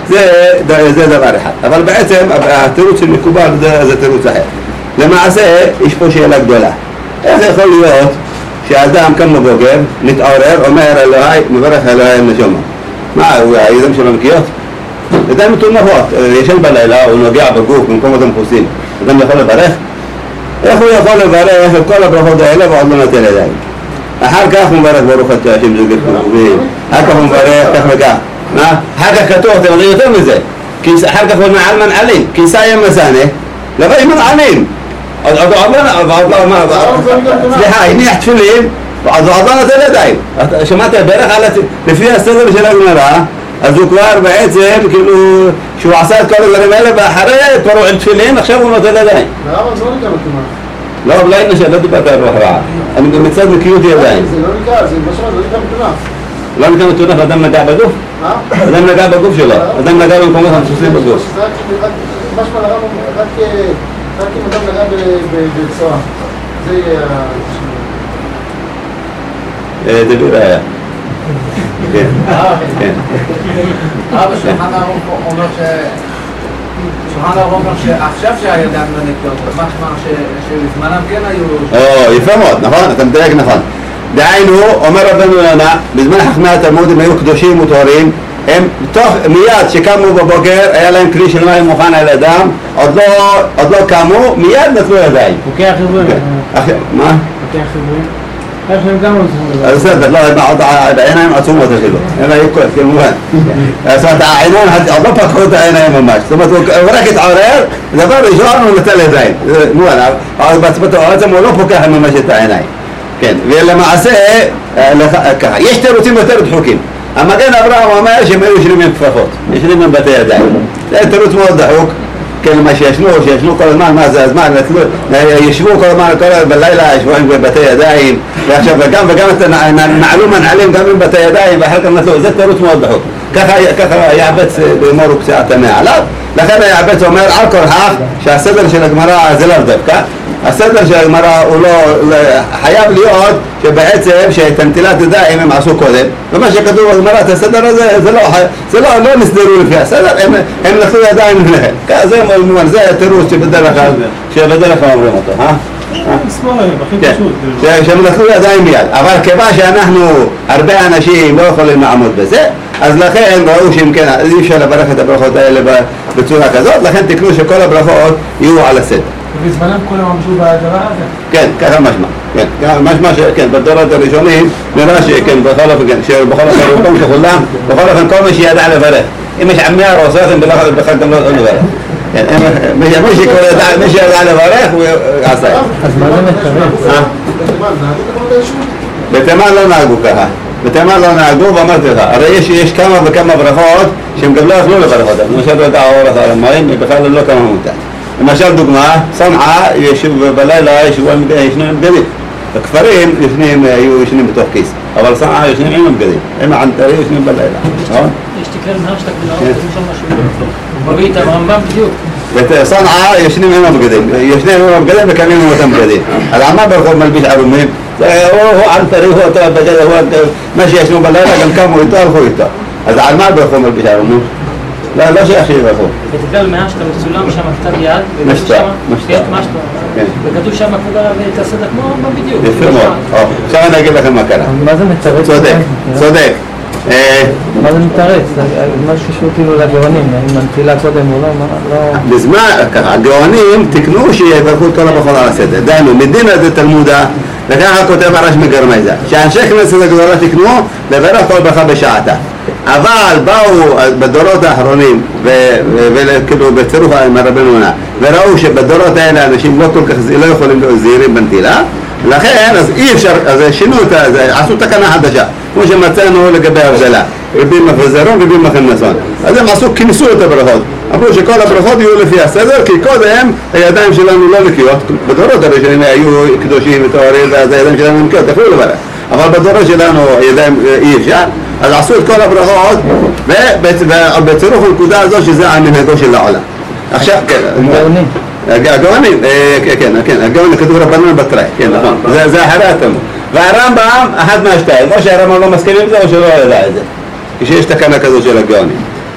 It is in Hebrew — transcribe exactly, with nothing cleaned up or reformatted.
זה, זה דבר אחד. אבל בעצם התירוץ של מקובל זה, זה תירוץ אחר. למעשה יש פה שאלה גדולה. איך יכול להיות שאדם קם בבוקר, מתעורר, אומר אלוהי, מברך אלוהי נשומה? מה, הוא הידיים שלו נקיות? ידיים מטונפות, ישן בלילה, הוא נוגע בגוף במקומות המכוסים. אדם יכול לברך? איך הוא יכול לברך את כל הברכות האלה ועוד לא נותן ידיים? אחר כך הוא מברך ברוך אתה השם זוגת כמובן, אחר כך הוא מברך כך וכך. מה? אחר כך כתוב, אתם אומרים יותר מזה, אחר כך הוא מעל מנעלים, כיסא ימסנה, לבא עם מנעלים. סליחה, הניח תפילין, אז הוא עוד לא נותן ידיים. שמעת, ברך לפי הסדר של הגמרא, אז הוא כבר בעצם, כאילו, שהוא עשה את כל הדברים האלה, ואחרי כבר הוא עם תפילין, עכשיו הוא נותן ידיים. למה זה לא נקרא מתאימה? לא, אולי נשאר, לא דיברת על רוח רעה. אני גם מצד נקיות ידיים. זה לא נקרא, זה משמע, לא נקרא מתאימה. לא נקרא מתאימה, אדם נגע בגוף? מה? אדם נגע בגוף שלו, אדם נגע במקומות המסוסים בגוף. זה רק משמע לרב, רק אם אדם נגע בצועה. זה יהיה... דביר היה. כן, כן. אבא שולחן ערוך אומר ש... שולחן ערוך אומר שעכשיו שהידיים לא נקיות, משמע שלזמנם כן היו... או, יפה מאוד, נכון? אתה מדייק נכון. דהיינו, אומר רבנו יונה, בזמן חכמי התלמוד הם היו קדושים וטהורים, הם תוך מיד שקמו בבוקר, היה להם כלי של מים מוכן על ידם, עוד לא קמו, מיד נתנו ידיים. חוקי החיבורים. מה? חוקי החיבורים. איך הם גם עושים? אז בסדר, לא, העיניים עצומות אפילו, הם היו כואב, כמובן. זאת אומרת, העיניים עוד לא פקחו את העיניים ממש, זאת אומרת, הוא רק התעורר, דבר ראשון הוא נטל ידיים, אבל בעצם הוא לא פוקח ממש את העיניים. כן, ולמעשה, ככה, יש תירוצים יותר דחוקים. המגן אברהם אומר שהם היו ישנים עם כפפות, ישנים עם בתי ידיים. זה תירוץ מאוד דחוק. כן, מה שישנו, שישנו כל הזמן, מה זה הזמן, ישבו כל הזמן, בלילה ישבו עם בתי ידיים, ועכשיו וגם וגם נעלו מנעלים גם עם בתי ידיים, ואחר כך נתנו, זה תירוץ מאוד דחוק. ככה יעבץ באמור ופציעת המאה עליו, לכן היעבץ אומר על כורחך שהסדר של הגמרא זה לא דווקא, הסדר של הגמרא הוא לא, חייב להיות שבעצם שאת הנטילת ידיים הם עשו קודם, ומה שכתוב בגמרא את הסדר הזה, זה לא, זה לא, לא נסדרו לפי הסדר, הם, הם נתנו ידיים לפניהם, זה מובן, זה תירוץ שבדרך כלל, שבדרך כלל אומרים אותו, אה? שהם נתנו ידיים מיד, אבל כיוון שאנחנו הרבה אנשים לא יכולים לעמוד בזה, אז לכן ראו שאם כן, אי אפשר לברך את הברכות האלה בצורה כזאת, לכן תקנו שכל הברכות יהיו על הסדר. ובזמנם כולם עמדו בדבר הזה? כן, ככה משמע, כן, משמע שכן, בדורות הראשונים נראה שכן, בכל אופן, שבכל אופן רובם ככולם, בכל אופן כל מי שידע לברך, אם יש עמי הרוסות, בכלל גם לא לברך. מי שידע לברך הוא עשה. אז מה זה מתכוון? בתימן לא נהגו ככה, בתימן לא נהגו ואמרתי לך, הרי יש כמה וכמה ברכות שהם גם לא יכלו לברך אותם, למשל ברכת האור על המים, בכלל לא כמה מותר. למשל דוגמה, סנעה בלילה ישבו עם בגדים, בכפרים היו ישנים בתוך כיס, אבל סנעה ישנים עם הבגדים, הם הענתרי ישנים בלילה, נכון? יש תקרן מהשתק ולהראות, יש שם משהו הוא מביא את הרמב"ם בדיוק. בסנעה ישנים עם הבגדים, ישנים עם הבגדים וקמים עם אותם בגדים. אז עמה ברחוב מלביש ערומים, הוא ענתרי, הוא אותו הבגד, מה שישנו בלילה גם קמו איתו, הלכו איתו. אז על מה ברחוב מלביש ערומים? לא, לא שייך שיברחו. ותקרא מהשתק מצולם שם כתב יד, משתק, משתק. וכתוב שם כבוד הרב את הסדר כמו הרמב"ם בדיוק. יפה מאוד. עכשיו אני אגיד לכם מה קרה. מה זה מתרץ? צודק, צודק. מה זה מתרץ? מה שקשור כאילו לגאונים, אם הנפילה קודם או לא... בזמן, ככה, הגאונים תקנו שיברכו את כל הברכות על הסדר. דיינו, מדינה זה תלמודה, וככה כותב הרש מגרמייזה, שאנשי כנסת הגדולה תקנו לברך כל ברכה בשעתה. אבל באו בדורות האחרונים, וכאילו בצירוף עם הרבנו יונה, וראו שבדורות האלה אנשים לא כל כך, לא יכולים להיות זהירים בנטילה, לכן אז אי אפשר, אז שינו את זה, עשו תקנה חדשה, כמו שמצאנו לגבי הבדלה, רבים מפזרון רבים מכנסון. אז הם עשו, כינסו את הברכות, אמרו שכל הברכות יהיו לפי הסדר, כי קודם הידיים שלנו לא נקיות, בדורות הראשונים היו קדושים וטהורים, ואז הידיים שלנו נקיות, יכולו לברך, אבל בדורות שלנו הידיים אי אפשר, אז עשו את כל הברכות, ובצירוף הנקודה הזו שזה המנהגו של העולם. עכשיו, כן, הגאונים. הגאונים, כן, כן, הגאונים כתוב רבנן בתראי, כן, נכון, זה אחרי התלמוד. והרמב"ם, אחת מהשתיים, או שהרמב"ם לא מסכים עם זה או שלא ידע את זה, כשיש תקנה כזו של הגאונים.